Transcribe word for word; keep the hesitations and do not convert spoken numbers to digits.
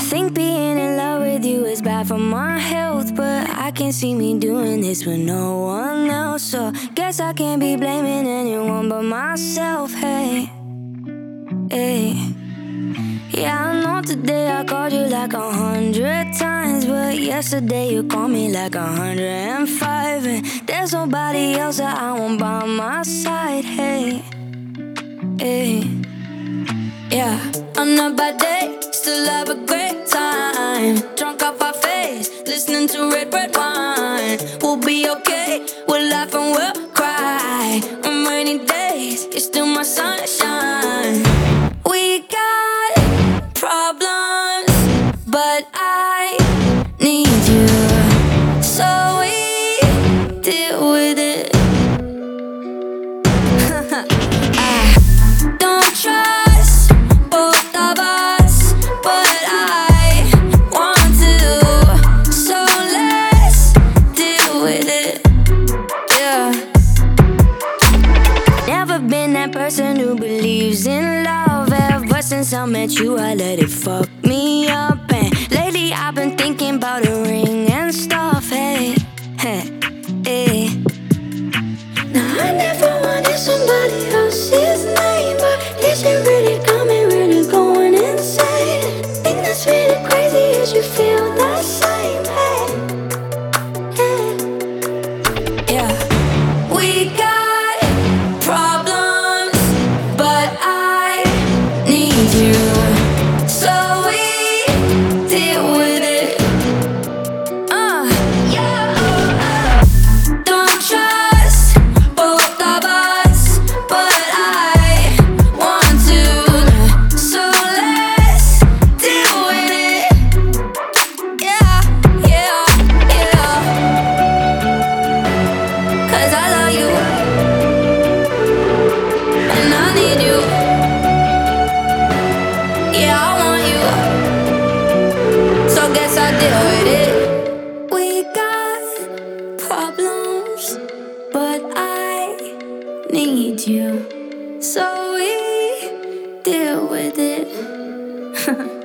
think being in love with you is bad for my health, but I can't see me doing this with no one else. So guess I can't be blaming anyone but myself. Hey, hey. Yeah, I know today I called you like a hundred times, but yesterday you called me like a hundred and five. And there's nobody else that I want by my side. Hey, hey. Yeah, on a bad day, still have a great time. Drunk off our face, listening to red, red wine. We'll be okay, we'll laugh and we'll cry. On rainy days, you're still my sunshine. We got problems, but I need you, so we deal with it. I don't trust both of us, but I want to, so let's deal with it. Yeah. Never been that person who believes in love. Ever since I met you, I let it fuck me up. And lately I've been thinking about a ring and stuff. Hey, hey, hey. Now I never wanted somebody else's name, but this shit really got me really going insane. Thing that's really crazy is you feel the same. Hey, hey. Yeah. We got problems, but I need you, so we deal with it. Uh, yeah. Don't trust both of us, but I want to, so let's deal with it. Yeah, yeah, yeah. 'Cause I love you, and I need you. Yeah, I want you, so guess I deal with it. We got problems, but I need you, so we deal with it.